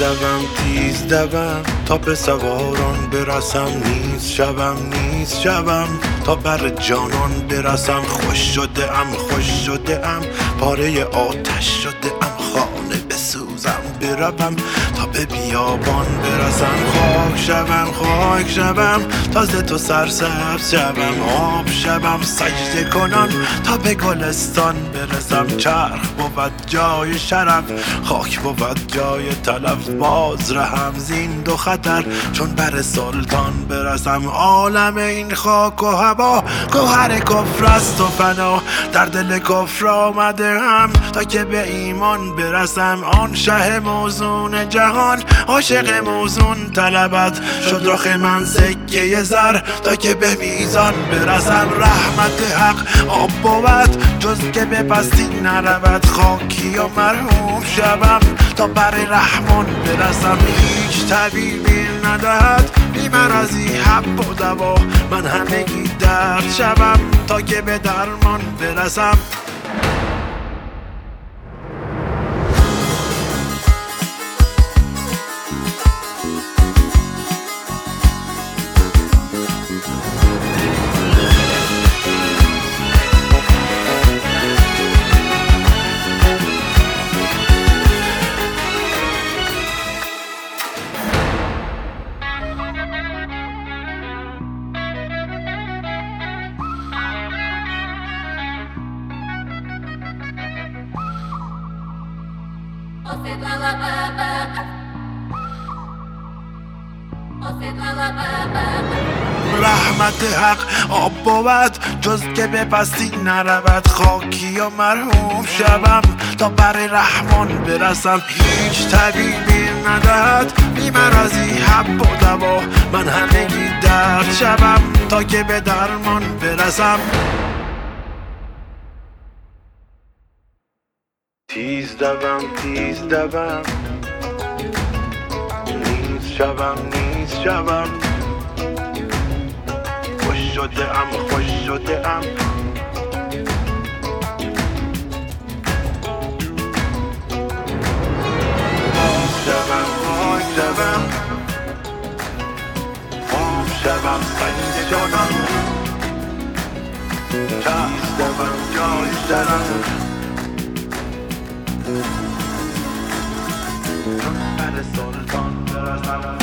تیز دوم تا به سواران برسم، نیز شوم تا بر جانان برسم. خوش شده ام پاره آتش شده ام، خانه بسوزم بروم تا به بیابان برسم. خاک شوم تا ز تو سرسبز شوم، آب شوم سجده کنان تا به گلستان برسم. چرخ بود جای شرف، خاک بود جای تلف، باز رهم زین دو خطر چون بر سلطان برسم. عالم این خاک و هوا گوهر کفر است و فنا، در دل کفر آمده هم تا که به ایمان برسم. آن شه موزون جهان عاشق موزون طلبد، شد رخ من سکه زر تا که به میزان برسم. رحمت حق آب بود جز که به پستی نرود، خاکی و مرحوم شوم تا بر رحمان برسم. هیچ طبیبی ندهد بی مرضی حب و دوا، من همگی درد شوم تا که به درمان برسم. رحمت حق آب بود جز که به پستی نرود، خاکی و مرحوم شوم تا بر رحمان برسم. هیچ طبیبی ندهد بی مرضی حب و دوا، من همگی درد شوم تا که به درمان برسم. تیز دوم نیز شوم خوش شده ام آب شوم سنگ جانان، تیز دوم جای شرم چون بر سلطان برسم.